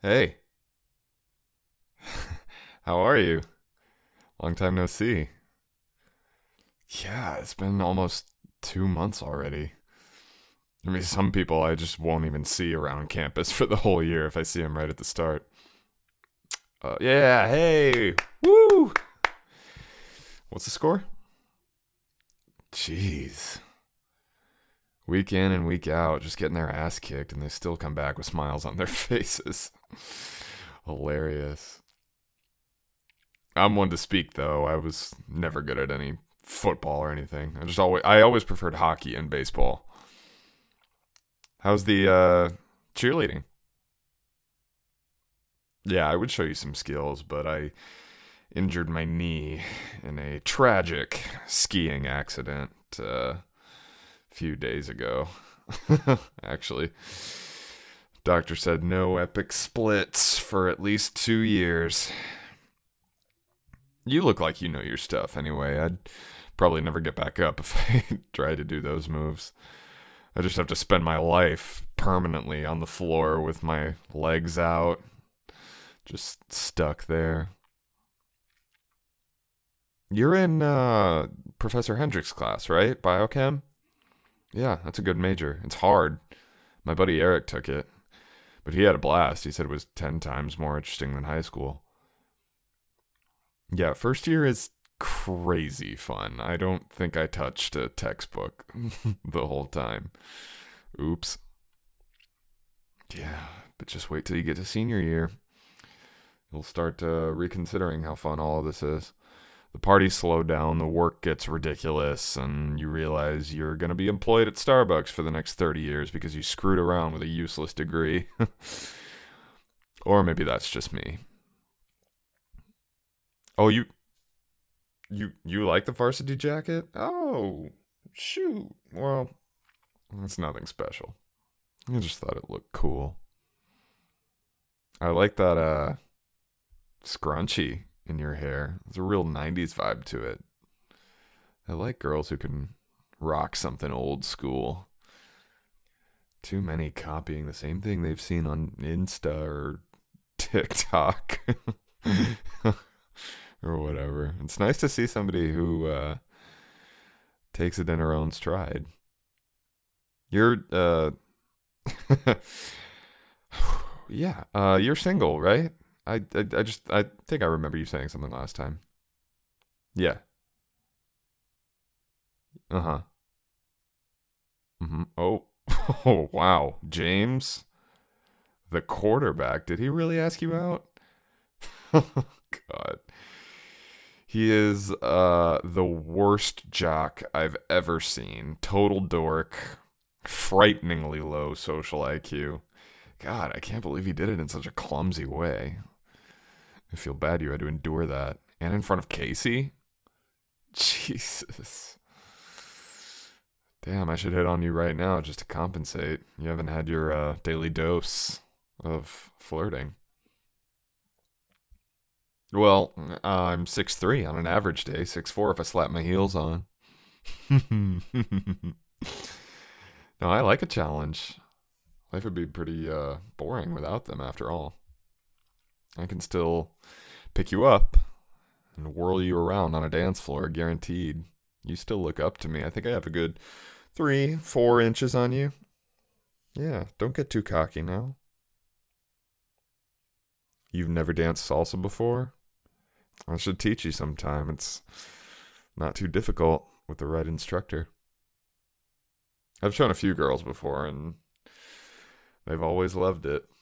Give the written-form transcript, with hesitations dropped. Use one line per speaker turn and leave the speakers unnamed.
Hey, how are you? Long time no see. Yeah, it's been almost 2 months already. I mean, some people I just won't even see around campus for the whole year if I see them right at the start. Yeah, hey, woo! What's the score? Jeez. Week in and week out, just getting their ass kicked, and they still come back with smiles on their faces. Hilarious. I'm one to speak, though. I was never good at any football or anything. I always preferred hockey and baseball. How's the cheerleading? Yeah, I would show you some skills, but I injured my knee in a tragic skiing accident a few days ago. Actually, doctor said no epic splits for at least 2 years. You look like you know your stuff anyway. I'd probably never get back up if I tried to do those moves. I just have to spend my life permanently on the floor with my legs out, just stuck there. You're in Professor Hendrick's class, right? Biochem? Yeah, that's a good major. It's hard. My buddy Eric took it, but he had a blast. He said it was 10 times more interesting than high school. Yeah, first year is crazy fun. I don't think I touched a textbook the whole time. Oops. Yeah, but just wait till you get to senior year. You'll start reconsidering how fun all of this is. The parties slow down, the work gets ridiculous, and you realize you're going to be employed at Starbucks for the next 30 years because you screwed around with a useless degree. Or maybe that's just me. Oh, you like the varsity jacket? Oh, shoot. Well, that's nothing special. I just thought it looked cool. I like that scrunchie in your hair. There's a real 90s vibe to it. I like girls who can rock something old school. Too many copying the same thing they've seen on Insta or TikTok or whatever. It's nice to see somebody who takes it in her own stride. You're yeah, you're single, right? I think I remember you saying something last time. Yeah. Uh-huh. Oh. Oh, wow. James, the quarterback. Did he really ask you out? Oh, God. He is the worst jock I've ever seen. Total dork. Frighteningly low social IQ. God, I can't believe he did it in such a clumsy way. I feel bad you had to endure that. And in front of Casey? Jesus. Damn, I should hit on you right now just to compensate. You haven't had your daily dose of flirting. Well, I'm 6'3" on an average day, 6'4" if I slap my heels on. No, I like a challenge. Life would be pretty boring without them, after all. I can still pick you up and whirl you around on a dance floor, guaranteed. You still look up to me. I think I have a good 3, 4 inches on you. Yeah, don't get too cocky now. You've never danced salsa before? I should teach you sometime. It's not too difficult with the right instructor. I've shown a few girls before, and they've always loved it.